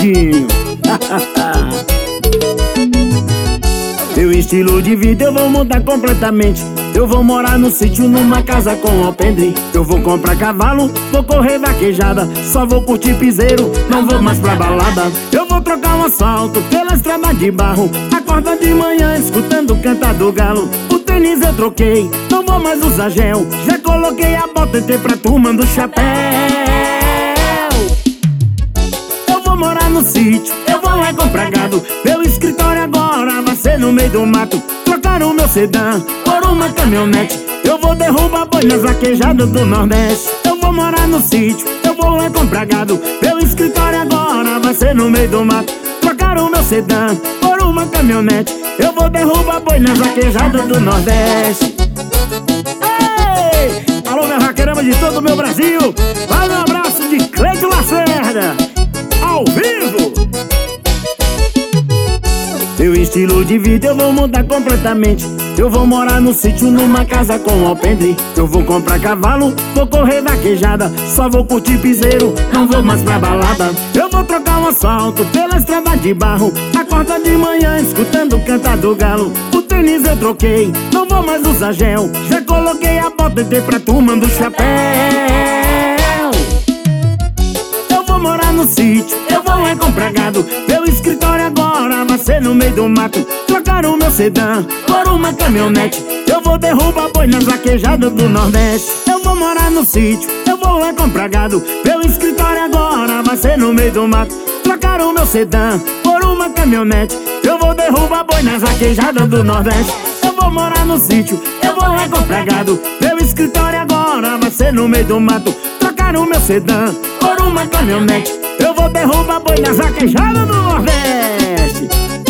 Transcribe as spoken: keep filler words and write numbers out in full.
Ronaldinho. Meu estilo de vida eu vou mudar completamente. Eu vou morar no sítio, numa casa com alpendre. Eu vou comprar cavalo, vou correr vaquejada. Só vou curtir piseiro, não vou mais pra balada. Eu vou trocar um asfalto pela estrada de barro. Acorda de manhã escutando o cantar do galo. O tênis eu troquei, não vou mais usar gel. Já coloquei a bota, entrei pra turma do chapéu. Eu vou morar no sítio, eu vou lá comprar gado. Meu escritório agora vai ser no meio do mato. Trocar o meu sedã por uma caminhonete. Eu vou derrubar boi nas vaquejadas do Nordeste. Eu vou morar no sítio, eu vou lá comprar gado. Meu escritório agora vai ser no meio do mato. Trocar o meu sedã por uma caminhonete. Eu vou derrubar boi nas vaquejadas do Nordeste. Ei! Alô, minha vaqueirama de todo o meu Brasil. Vai um abraço de Cleito Lacerda, ao vivo. Meu estilo de vida eu vou mudar completamente. Eu vou morar no sítio, numa casa com alpendre. Eu vou comprar cavalo, vou correr vaquejada. Só vou curtir piseiro, não vou mais pra balada. Eu vou trocar um asfalto pela estrada de barro. Acorda de manhã escutando o cantar do galo. O tênis eu troquei, não vou mais usar gel. Já coloquei a bota, entrei pra turma do chapéu. Eu vou morar no sítio, eu vou lá comprar gado. Meu escritório agora vai ser no meio do mato. Trocar o meu sedã por uma caminhonete. Eu vou derrubar boi nas vaquejadas do Nordeste. Eu vou morar no sítio, eu vou lá comprar gado. Meu escritório agora vai ser no meio do mato. Trocar o meu sedã por uma caminhonete. Eu vou derrubar boi nas vaquejadas do Nordeste. Eu vou morar no sítio, eu vou lá comprar gado. Meu escritório agora vai ser no meio do mato. Trocar o meu sedã por uma caminhonete. Eu vou derrubar boi nas vaquejadas do Nordeste.